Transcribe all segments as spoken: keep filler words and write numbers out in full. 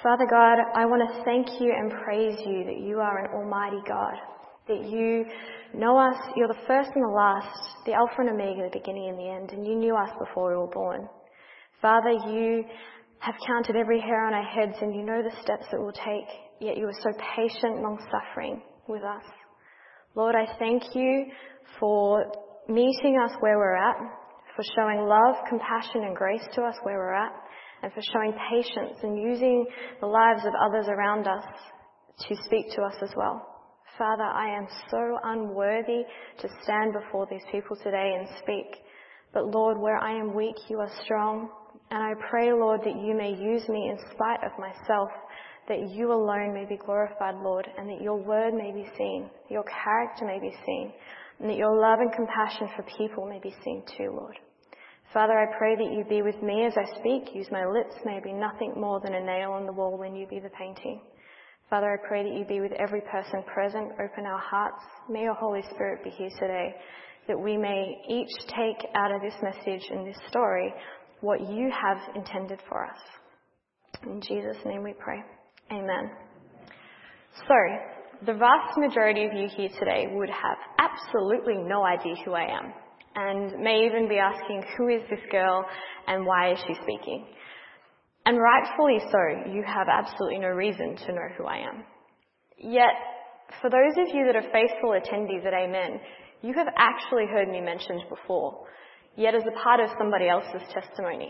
Father God, I want to thank you and praise you that you are an almighty God, that you know us, you're the first and the last, the Alpha and Omega, the beginning and the end, and you knew us before we were born. Father, you have counted every hair on our heads and you know the steps that we'll take, yet you are so patient, long-suffering with us. Lord, I thank you for meeting us where we're at, for showing love, compassion and grace to us where we're at, and for showing patience and using the lives of others around us to speak to us as well. Father, I am so unworthy to stand before these people today and speak. But Lord, where I am weak, you are strong. And I pray, Lord, that you may use me in spite of myself, that you alone may be glorified, Lord, and that your word may be seen, your character may be seen, and that your love and compassion for people may be seen too, Lord. Father, I pray that you be with me as I speak. Use my lips, may be nothing more than a nail on the wall when you be the painting. Father, I pray that you be with every person present. Open our hearts. May your Holy Spirit be here today, that we may each take out of this message and this story what you have intended for us. In Jesus' name we pray. Amen. So, the vast majority of you here today would have absolutely no idea who I am, and may even be asking, who is this girl and why is she speaking? And rightfully so, you have absolutely no reason to know who I am. Yet, for those of you that are faithful attendees at Amen, you have actually heard me mentioned before, yet as a part of somebody else's testimony.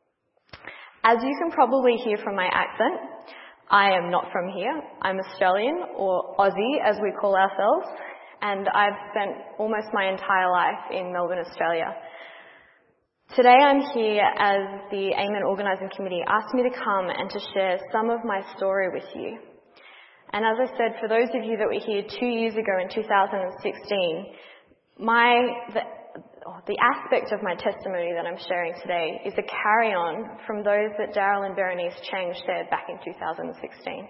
As you can probably hear from my accent, I am not from here. I'm Australian, or Aussie as we call ourselves, and I've spent almost my entire life in Melbourne, Australia. Today I'm here as the Amen Organising Committee asked me to come and to share some of my story with you. And as I said, for those of you that were here two years ago in two thousand sixteen, my the, the aspect of my testimony that I'm sharing today is a carry-on from those that Daryl and Berenice Chang shared back in two thousand sixteen.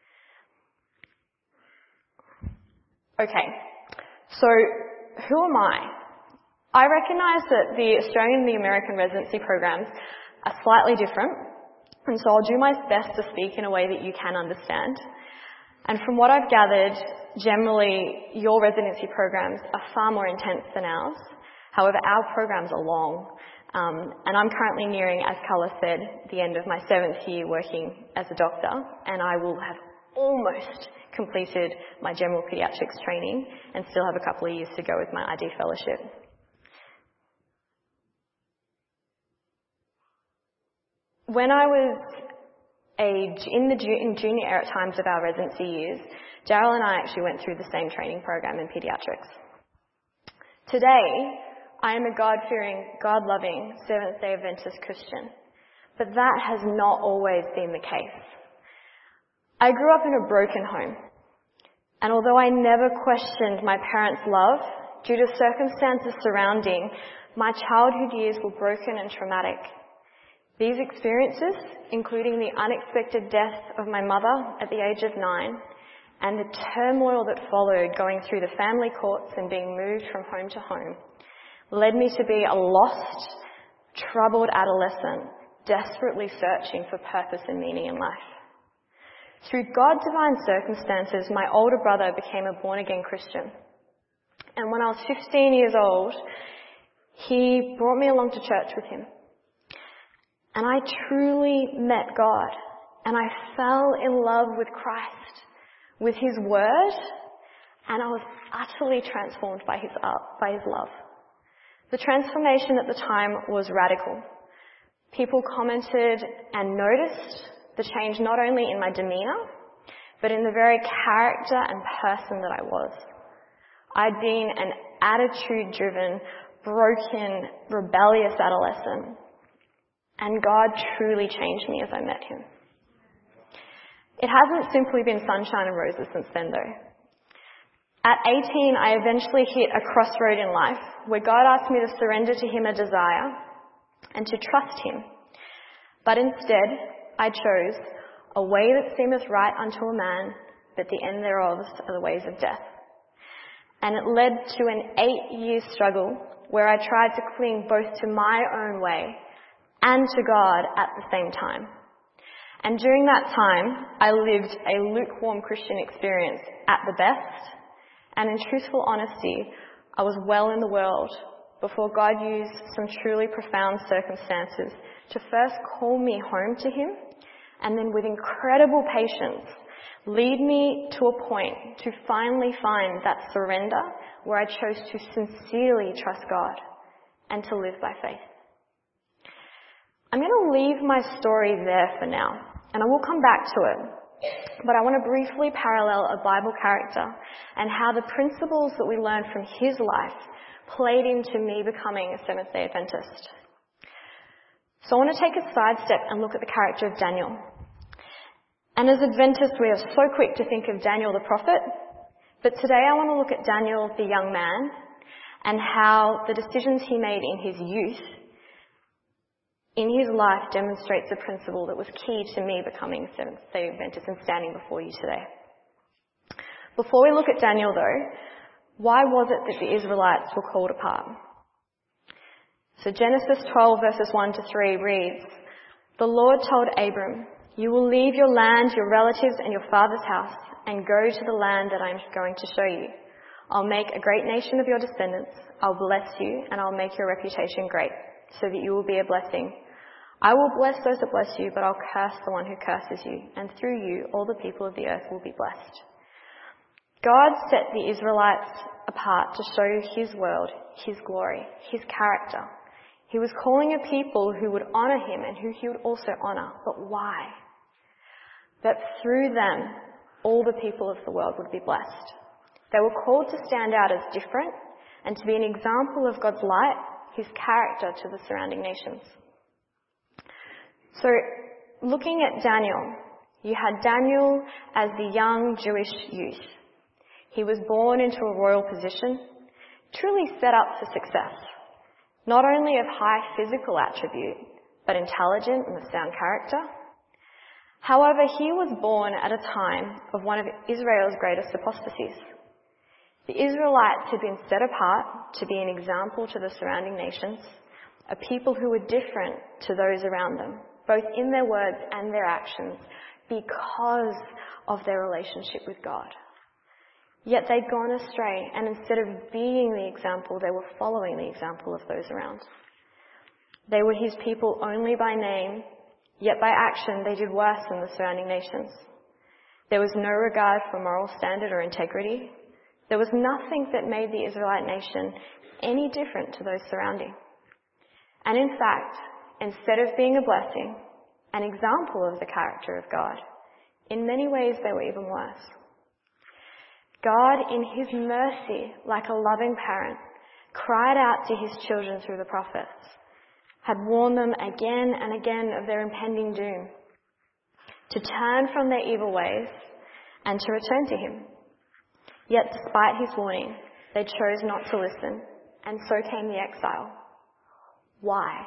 Okay, so who am I? I recognise that the Australian and the American residency programs are slightly different, and so I'll do my best to speak in a way that you can understand. And from what I've gathered, generally your residency programs are far more intense than ours. However, our programs are long, um, and I'm currently nearing, as Carla said, the end of my seventh year working as a doctor, and I will have almost completed my general paediatrics training and still have a couple of years to go with my I D fellowship. When I was a, in the in junior era times of our residency years, Daryl and I actually went through the same training program in paediatrics. Today, I am a God-fearing, God-loving Seventh-day Adventist Christian, but that has not always been the case. I grew up in a broken home, and although I never questioned my parents' love, due to circumstances surrounding, my childhood years were broken and traumatic. These experiences, including the unexpected death of my mother at the age of nine, and the turmoil that followed going through the family courts and being moved from home to home, led me to be a lost, troubled adolescent, desperately searching for purpose and meaning in life. Through God's divine circumstances, my older brother became a born-again Christian. And when I was fifteen years old, he brought me along to church with him. And I truly met God, and I fell in love with Christ, with his word, and I was utterly transformed by his, uh, by his love. The transformation at the time was radical. People commented and noticed the change not only in my demeanour, but in the very character and person that I was. I'd been an attitude-driven, broken, rebellious adolescent, and God truly changed me as I met him. It hasn't simply been sunshine and roses since then, though. At eighteen, I eventually hit a crossroad in life where God asked me to surrender to him a desire and to trust him. But instead, I chose a way that seemeth right unto a man, but the end thereof are the ways of death. And it led to an eight-year struggle where I tried to cling both to my own way and to God at the same time. And during that time, I lived a lukewarm Christian experience at the best, and in truthful honesty, I was well in the world before God used some truly profound circumstances to first call me home to Him, and then with incredible patience, lead me to a point to finally find that surrender where I chose to sincerely trust God and to live by faith. I'm going to leave my story there for now, and I will come back to it. But I want to briefly parallel a Bible character and how the principles that we learned from his life played into me becoming a Seventh-day Adventist. So I want to take a sidestep and look at the character of Daniel. And as Adventists, we are so quick to think of Daniel the prophet, but today I want to look at Daniel the young man and how the decisions he made in his youth in his life demonstrates a principle that was key to me becoming a Seventh-day Adventist and standing before you today. Before we look at Daniel though, why was it that the Israelites were called apart? So Genesis twelve verses one to three reads, "The Lord told Abram, 'You will leave your land, your relatives and your father's house and go to the land that I am going to show you. I'll make a great nation of your descendants. I'll bless you and I'll make your reputation great, so that you will be a blessing. I will bless those that bless you, but I'll curse the one who curses you, and through you all the people of the earth will be blessed.'" God set the Israelites apart to show his world, his glory, his character. He was calling a people who would honour him and who he would also honour. But why? That through them, all the people of the world would be blessed. They were called to stand out as different and to be an example of God's light, his character to the surrounding nations. So, looking at Daniel, you had Daniel as the young Jewish youth. He was born into a royal position, truly set up for success, not only of high physical attribute, but intelligent and of sound character. However, he was born at a time of one of Israel's greatest apostasies. The Israelites had been set apart to be an example to the surrounding nations, a people who were different to those around them, both in their words and their actions, because of their relationship with God. Yet they'd gone astray, and instead of being the example, they were following the example of those around. They were his people only by name, yet by action they did worse than the surrounding nations. There was no regard for moral standard or integrity. There was nothing that made the Israelite nation any different to those surrounding. And in fact, instead of being a blessing, an example of the character of God, in many ways they were even worse. God, in his mercy, like a loving parent, cried out to his children through the prophets, had warned them again and again of their impending doom, to turn from their evil ways and to return to him. Yet despite his warning, they chose not to listen, and so came the exile. Why?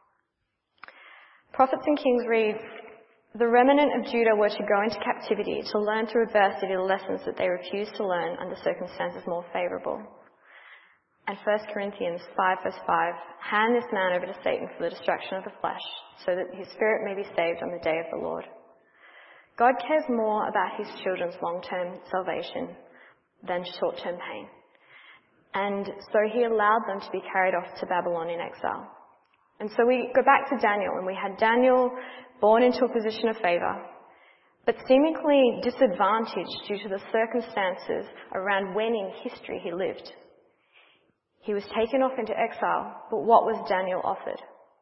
Prophets and Kings reads, "The remnant of Judah were to go into captivity to learn through adversity the lessons that they refused to learn under circumstances more favourable." And First Corinthians five verse five, "Hand this man over to Satan for the destruction of the flesh, so that his spirit may be saved on the day of the Lord." God cares more about his children's long-term salvation than short-term pain. And so he allowed them to be carried off to Babylon in exile. And so we go back to Daniel, and we had Daniel born into a position of favour, but seemingly disadvantaged due to the circumstances around when in history he lived. He was taken off into exile, but what was Daniel offered?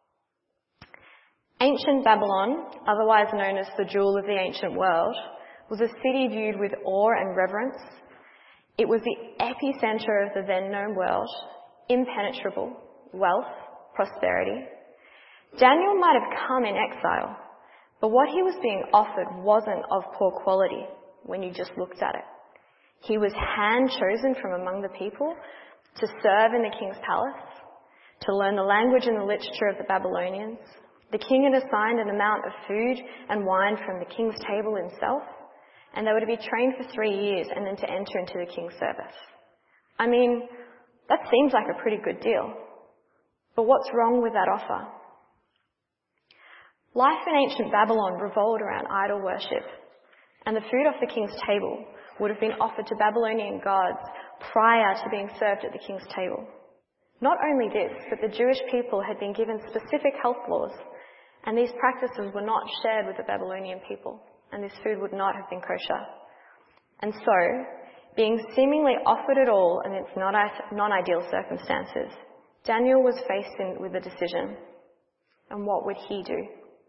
Ancient Babylon, otherwise known as the jewel of the ancient world, was a city viewed with awe and reverence. It was the epicenter of the then known world, impenetrable, wealth, prosperity. Daniel might have come in exile, but what he was being offered wasn't of poor quality when you just looked at it. He was hand-chosen from among the people to serve in the king's palace, to learn the language and the literature of the Babylonians. The king had assigned an amount of food and wine from the king's table himself, and they were to be trained for three years and then to enter into the king's service. I mean, that seems like a pretty good deal. But what's wrong with that offer? Life in ancient Babylon revolved around idol worship, and the food off the king's table would have been offered to Babylonian gods prior to being served at the king's table. Not only this, but the Jewish people had been given specific health laws, and these practices were not shared with the Babylonian people, and this food would not have been kosher. And so, being seemingly offered it all amidst non-ideal circumstances, Daniel was faced in, with a decision. And what would he do?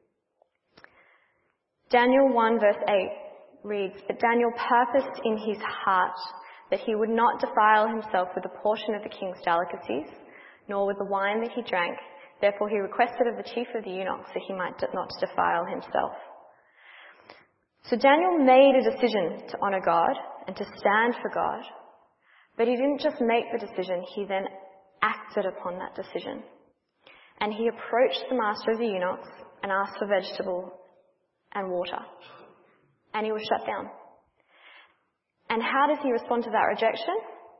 Daniel one verse eight reads, "But Daniel purposed in his heart that he would not defile himself with a portion of the king's delicacies, nor with the wine that he drank. Therefore he requested of the chief of the eunuchs that he might not defile himself." So Daniel made a decision to honour God and to stand for God. But he didn't just make the decision, he then acted upon that decision. And he approached the master of the eunuchs and asked for vegetable and water. And he was shut down. And how does he respond to that rejection?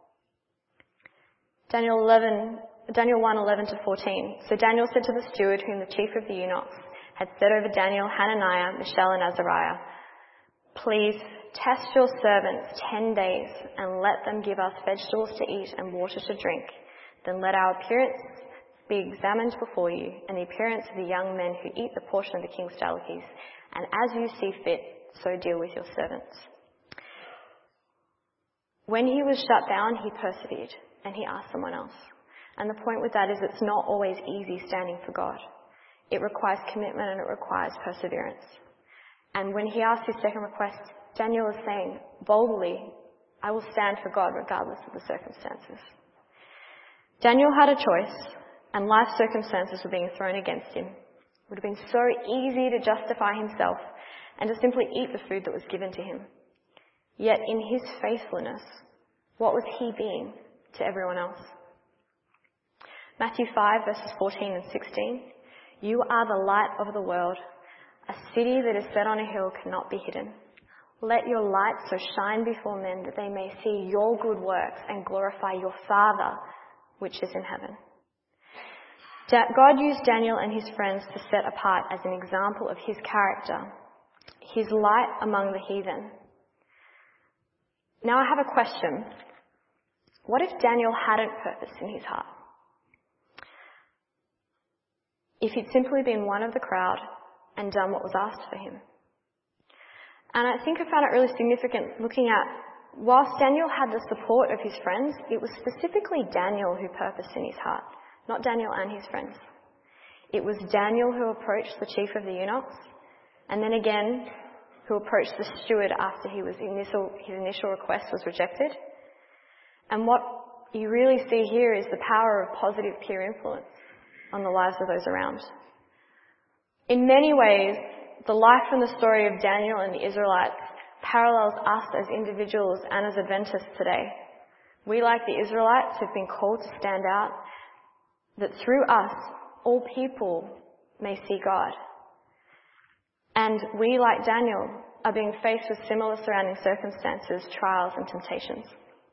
Daniel eleven, Daniel one, eleven to fourteen. "So Daniel said to the steward, whom the chief of the eunuchs had set over Daniel, Hananiah, Mishael, and Azariah, 'Please test your servants ten days and let them give us vegetables to eat and water to drink. Then let our appearance be examined before you, and the appearance of the young men who eat the portion of the king's delicacies. And as you see fit, so deal with your servants.' When he was shut down, he persevered, and he asked someone else. And the point with that is it's not always easy standing for God. It requires commitment and it requires perseverance. And when he asked his second request, Daniel is saying boldly, 'I will stand for God regardless of the circumstances.' Daniel had a choice, and life circumstances were being thrown against him. It would have been so easy to justify himself and to simply eat the food that was given to him. Yet in his faithfulness, what was he being to everyone else? Matthew five verses fourteen and sixteen. "You are the light of the world. A city that is set on a hill cannot be hidden. Let your light so shine before men that they may see your good works and glorify your Father which is in heaven." God used Daniel and his friends to set apart as an example of his character, his light among the heathen. Now I have a question. What if Daniel hadn't purposed in his heart? If he'd simply been one of the crowd and done what was asked for him? And I think I found it really significant looking at, whilst Daniel had the support of his friends, it was specifically Daniel who purposed in his heart, not Daniel and his friends. It was Daniel who approached the chief of the eunuchs, and then again who approached the steward after he was initial, his initial request was rejected. And what you really see here is the power of positive peer influence on the lives of those around. In many ways, the life and the story of Daniel and the Israelites parallels us as individuals and as Adventists today. We, like the Israelites, have been called to stand out, that through us, all people may see God. And we, like Daniel, are being faced with similar surrounding circumstances, trials and temptations.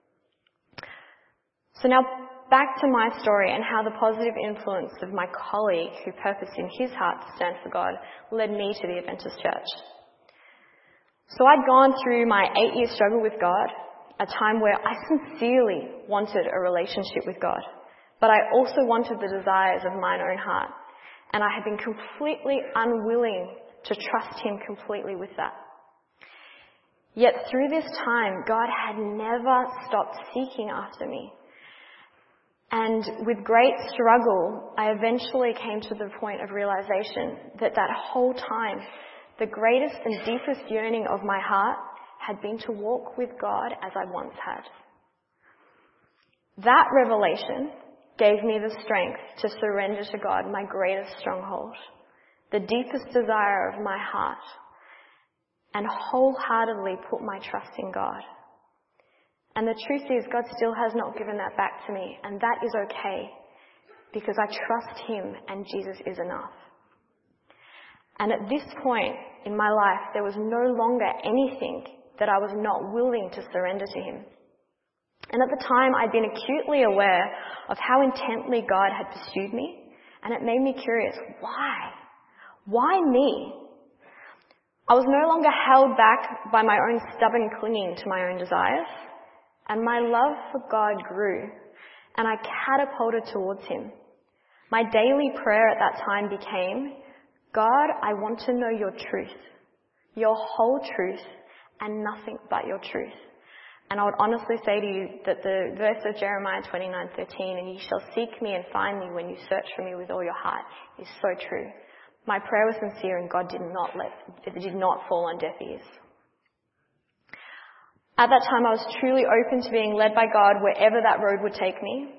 So now back to my story and how the positive influence of my colleague who purposed in his heart to stand for God led me to the Adventist Church. So I'd gone through my eight-year struggle with God, a time where I sincerely wanted a relationship with God, but I also wanted the desires of mine own heart, and I had been completely unwilling to trust him completely with that. Yet through this time, God had never stopped seeking after me. And with great struggle, I eventually came to the point of realization that that whole time, the greatest and deepest yearning of my heart had been to walk with God as I once had. That revelation gave me the strength to surrender to God my greatest stronghold, the deepest desire of my heart, and wholeheartedly put my trust in God. And the truth is, God still has not given that back to me, and that is okay, because I trust him and Jesus is enough. And at this point in my life, there was no longer anything that I was not willing to surrender to him. And at the time, I'd been acutely aware of how intently God had pursued me, and it made me curious, why? Why me? I was no longer held back by my own stubborn clinging to my own desires, and my love for God grew, and I catapulted towards him. My daily prayer at that time became, God, I want to know your truth, your whole truth, and nothing but your truth. And I would honestly say to you that the verse of Jeremiah twenty-nine thirteen, and you shall seek me and find me when you search for me with all your heart, is so true. My prayer was sincere and God did not let, it did not fall on deaf ears. At that time I was truly open to being led by God wherever that road would take me.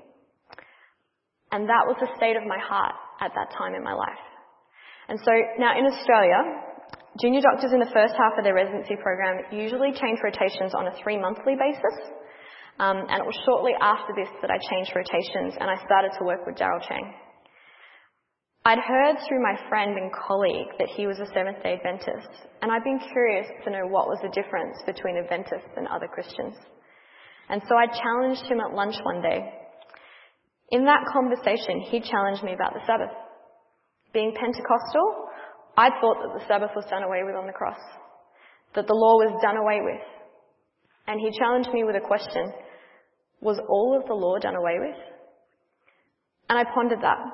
And that was the state of my heart at that time in my life. And so now in Australia, junior doctors in the first half of their residency program usually change rotations on a three monthly basis. Um, and it was shortly after this that I changed rotations and I started to work with Daryl Chang. I'd heard through my friend and colleague that he was a Seventh-day Adventist, and I'd been curious to know what was the difference between Adventists and other Christians. And so I challenged him at lunch one day. In that conversation, he challenged me about the Sabbath. Being Pentecostal, I thought that the Sabbath was done away with on the cross, that the law was done away with. And he challenged me with a question, was all of the law done away with? And I pondered that.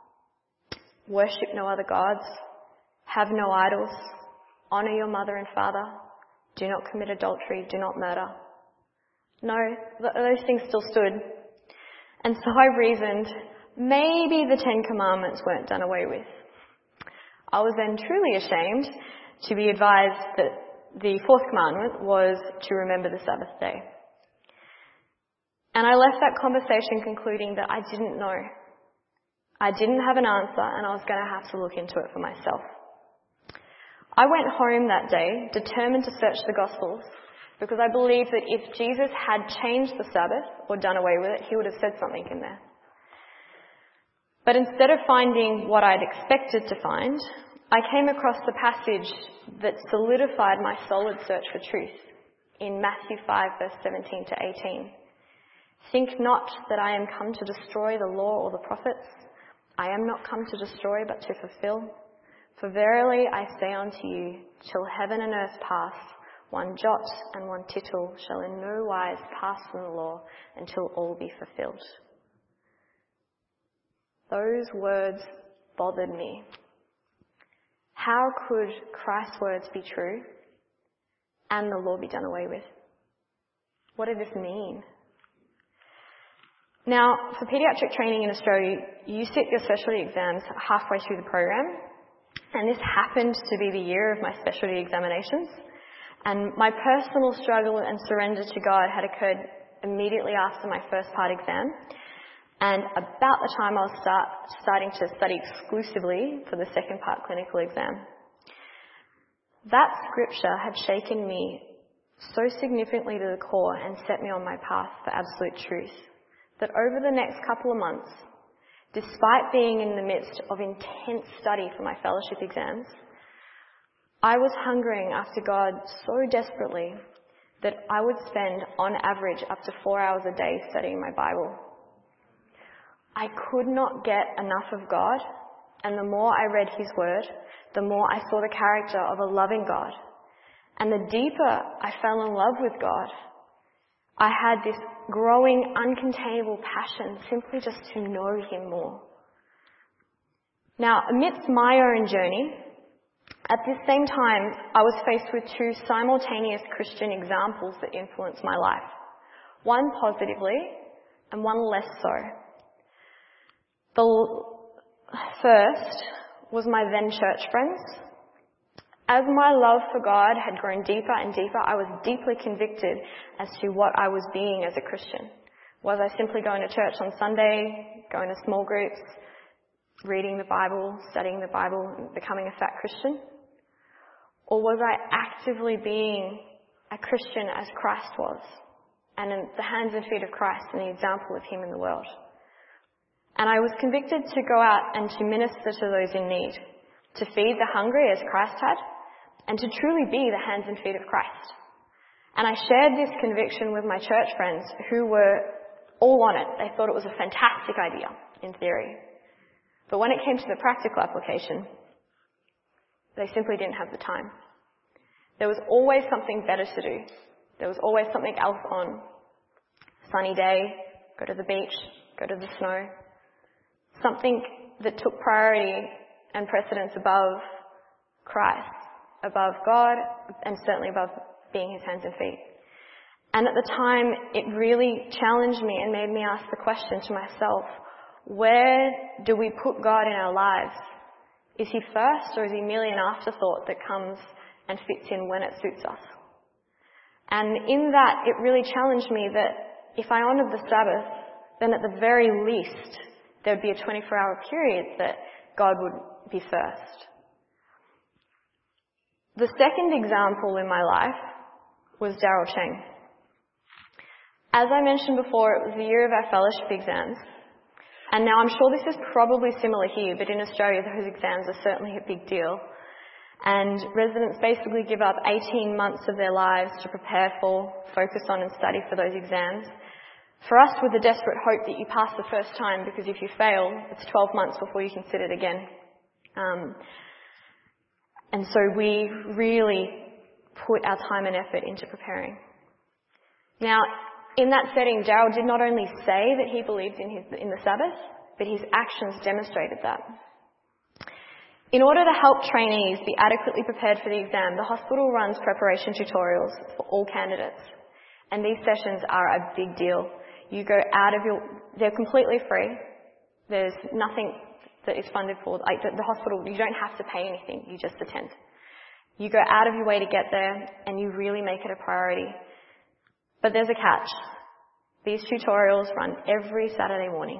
Worship no other gods, have no idols, honour your mother and father, do not commit adultery, do not murder. No, those things still stood. And so I reasoned, maybe the Ten Commandments weren't done away with. I was then truly ashamed to be advised that the fourth commandment was to remember the Sabbath day. And I left that conversation concluding that I didn't know. I didn't have an answer and I was going to have to look into it for myself. I went home that day determined to search the Gospels because I believed that if Jesus had changed the Sabbath or done away with it, he would have said something in there. But instead of finding what I'd expected to find, I came across the passage that solidified my solid search for truth in Matthew five verse seventeen to eighteen. Think not that I am come to destroy the law or the prophets. I am not come to destroy, but to fulfill. For verily I say unto you, till heaven and earth pass, one jot and one tittle shall in no wise pass from the law until all be fulfilled. Those words bothered me. How could Christ's words be true and the law be done away with? What did this mean? Now, for paediatric training in Australia, you sit your specialty exams halfway through the program, and this happened to be the year of my specialty examinations. And my personal struggle and surrender to God had occurred immediately after my first part exam, and about the time I was start, starting to study exclusively for the second part clinical exam. That scripture had shaken me so significantly to the core and set me on my path for absolute truth, that over the next couple of months, despite being in the midst of intense study for my fellowship exams, I was hungering after God so desperately that I would spend, on average, up to four hours a day studying my Bible. I could not get enough of God, and the more I read his word, the more I saw the character of a loving God. And the deeper I fell in love with God, I had this growing, uncontainable passion simply just to know him more. Now, amidst my own journey, at this same time, I was faced with two simultaneous Christian examples that influenced my life. One positively, and one less so. The first was my then church friends. As my love for God had grown deeper and deeper, I was deeply convicted as to what I was being as a Christian. Was I simply going to church on Sunday, going to small groups, reading the Bible, studying the Bible, and becoming a fat Christian? Or was I actively being a Christian as Christ was, and in the hands and feet of Christ and the example of him in the world? And I was convicted to go out and to minister to those in need, to feed the hungry as Christ had, and to truly be the hands and feet of Christ. And I shared this conviction with my church friends who were all on it. They thought it was a fantastic idea in theory. But when it came to the practical application, They simply didn't have the time. There was always something better to do. There was always something else on. Sunny day, go to the beach, go to the snow. Something that took priority and precedence above Christ, above God, and certainly above being his hands and feet. And at the time, it really challenged me and made me ask the question to myself, where do we put God in our lives? Is he first, or is he merely an afterthought that comes and fits in when it suits us? And in that, it really challenged me that if I honoured the Sabbath, then at the very least, there would be a twenty-four hour period that God would be first. The second example in my life was Daryl Cheng. As I mentioned before, it was the year of our fellowship exams. And now I'm sure this is probably similar here, but in Australia those exams are certainly a big deal. And residents basically give up eighteen months of their lives to prepare for, focus on and study for those exams. For us, with the desperate hope that you pass the first time, because if you fail, it's twelve months before you can sit it again. Um, and so we really put our time and effort into preparing. Now, in that setting, Daryl did not only say that he believed in, his, in the Sabbath, but his actions demonstrated that. In order to help trainees be adequately prepared for the exam, the hospital runs preparation tutorials for all candidates. And these sessions are a big deal. You go out of your... They're completely free. There's nothing that is funded for. Like the, the hospital, you don't have to pay anything. You just attend. You go out of your way to get there, and you really make it a priority. But there's a catch. These tutorials run every Saturday morning.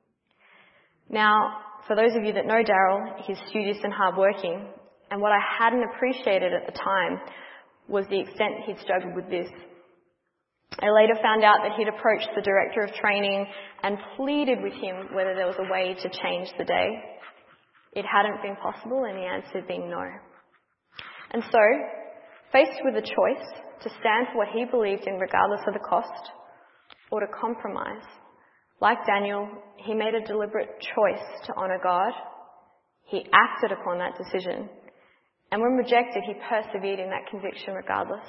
Now, for those of you that know Daryl, he's studious and hardworking, and what I hadn't appreciated at the time was the extent he'd struggled with this. I later found out that he'd approached the director of training and pleaded with him whether there was a way to change the day. It hadn't been possible, and the answer had been no. And so, faced with a choice to stand for what he believed in regardless of the cost, or to compromise, like Daniel, he made a deliberate choice to honour God. He acted upon that decision. And when rejected, he persevered in that conviction regardless.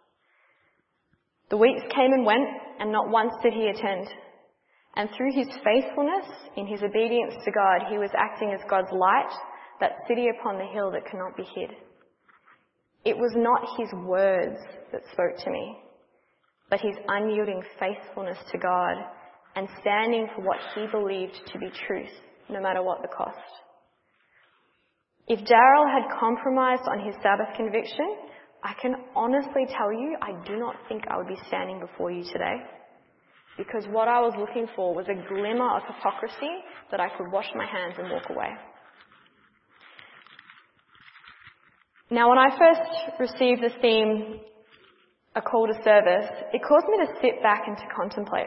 The weeks came and went, and not once did he attend. And through his faithfulness, in his obedience to God, he was acting as God's light, that city upon the hill that cannot be hid. It was not his words that spoke to me, but his unyielding faithfulness to God and standing for what he believed to be truth, no matter what the cost. If Daryl had compromised on his Sabbath conviction, I can honestly tell you, I do not think I would be standing before you today, because what I was looking for was a glimmer of hypocrisy that I could wash my hands and walk away. Now, when I first received the theme, A Call to Service, it caused me to sit back and to contemplate.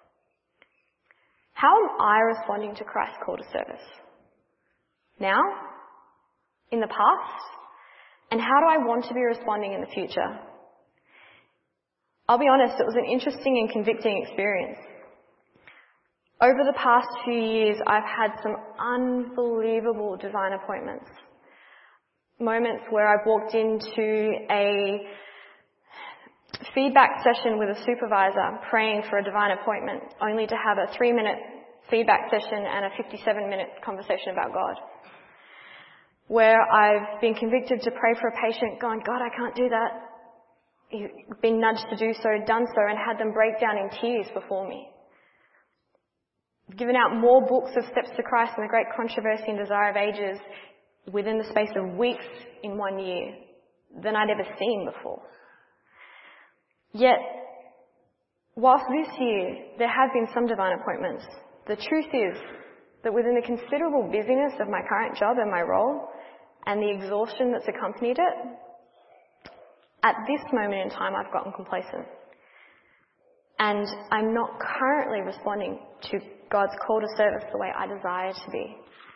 How am I responding to Christ's call to service? Now? In the past? And how do I want to be responding in the future? I'll be honest, it was an interesting and convicting experience. Over the past few years, I've had some unbelievable divine appointments. Moments where I've walked into a feedback session with a supervisor praying for a divine appointment, only to have a three minute feedback session and a fifty-seven minute conversation about God. Where I've been convicted to pray for a patient, going, God, I can't do that. He's been nudged to do so, done so, and had them break down in tears before me. I've given out more books of Steps to Christ and the Great Controversy and Desire of Ages within the space of weeks in one year than I'd ever seen before. Yet, whilst this year there have been some divine appointments, the truth is that within the considerable busyness of my current job and my role, and the exhaustion that's accompanied it, at this moment in time I've gotten complacent. And I'm not currently responding to God's call to service the way I desire to be.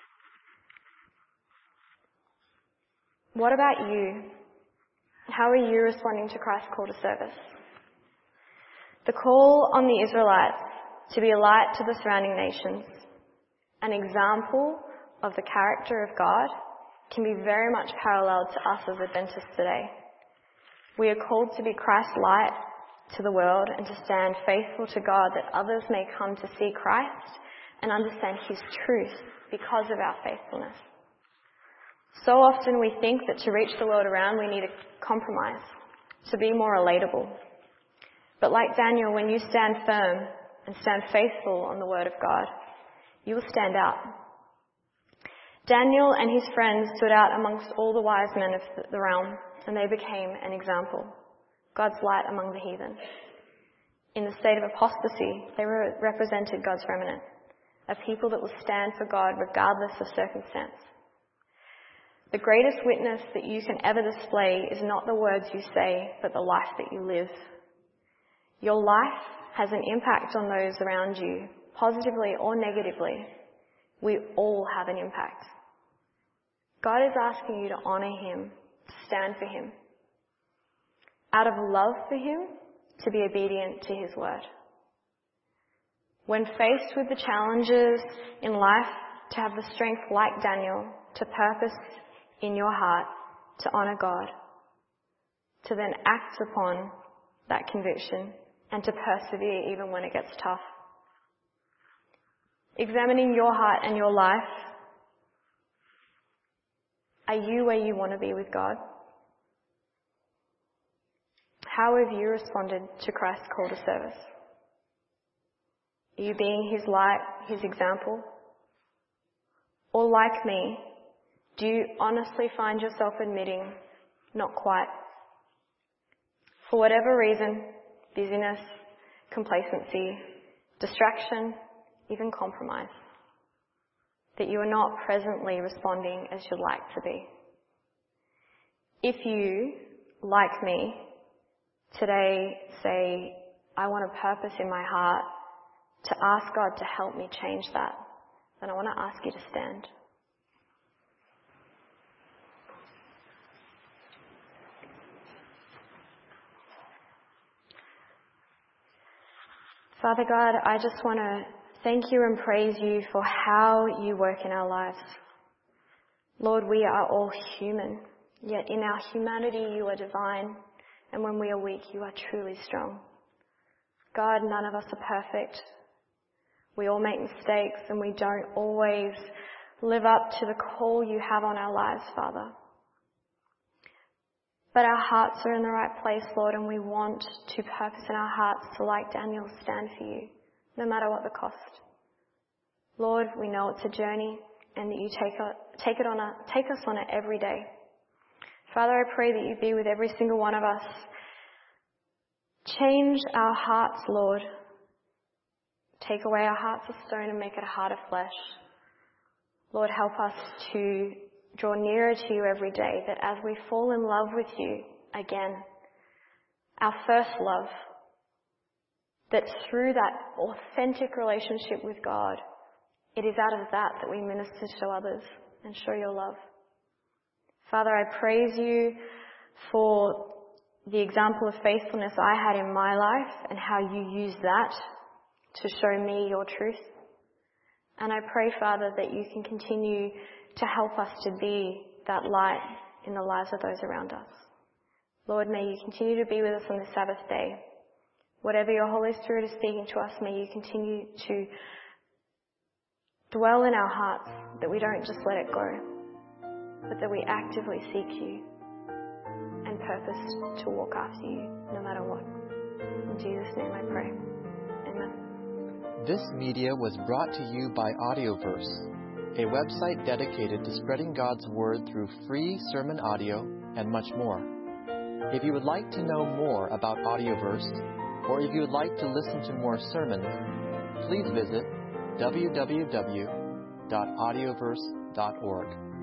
What about you? How are you responding to Christ's call to service? The call on the Israelites to be a light to the surrounding nations, an example of the character of God can be very much paralleled to us as Adventists today. We are called to be Christ's light to the world and to stand faithful to God that others may come to see Christ and understand his truth because of our faithfulness. So often we think that to reach the world around we need a compromise, to be more relatable. But like Daniel, when you stand firm and stand faithful on the word of God, you will stand out. Daniel and his friends stood out amongst all the wise men of the realm, and they became an example, God's light among the heathen. In the state of apostasy, they represented God's remnant, a people that will stand for God regardless of circumstance. The greatest witness that you can ever display is not the words you say, but the life that you live. Your life has an impact on those around you, positively or negatively. We all have an impact. God is asking you to honour him, to stand for him. Out of love for him, to be obedient to his word. When faced with the challenges in life, to have the strength like Daniel, to purpose in your heart to honour God, to then act upon that conviction and to persevere even when it gets tough. Examining your heart and your life, are you where you want to be with God? How have you responded to Christ's call to service? Are you being his light, his example? Or like me, do you honestly find yourself admitting, not quite? For whatever reason, busyness, complacency, distraction, even compromise, that you are not presently responding as you'd like to be. If you, like me, today say, I want a purpose in my heart to ask God to help me change that, then I want to ask you to stand. Father God, I just want to thank you and praise you for how you work in our lives. Lord, we are all human, yet in our humanity you are divine, and when we are weak you are truly strong. God, none of us are perfect. We all make mistakes and we don't always live up to the call you have on our lives, Father. But our hearts are in the right place, Lord, and we want to purpose in our hearts to, like Daniel, stand for you, no matter what the cost. Lord, we know it's a journey and that you take, take, it on a, take us on it every day. Father, I pray that you be with every single one of us. Change our hearts, Lord. Take away our hearts of stone and make it a heart of flesh. Lord, help us to draw nearer to you every day, that as we fall in love with you again, our first love, that through that authentic relationship with God, it is out of that that we minister to others and show your love. Father, I praise you for the example of faithfulness I had in my life and how you used that to show me your truth. And I pray, Father, that you can continue to help us to be that light in the lives of those around us. Lord, may you continue to be with us on this Sabbath day. Whatever your Holy Spirit is speaking to us, may you continue to dwell in our hearts, that we don't just let it go, but that we actively seek you and purpose to walk after you, no matter what. In Jesus' name I pray. Amen. This media was brought to you by Audioverse, a website dedicated to spreading God's Word through free sermon audio and much more. If you would like to know more about Audioverse, or if you would like to listen to more sermons, please visit w w w dot audioverse dot org.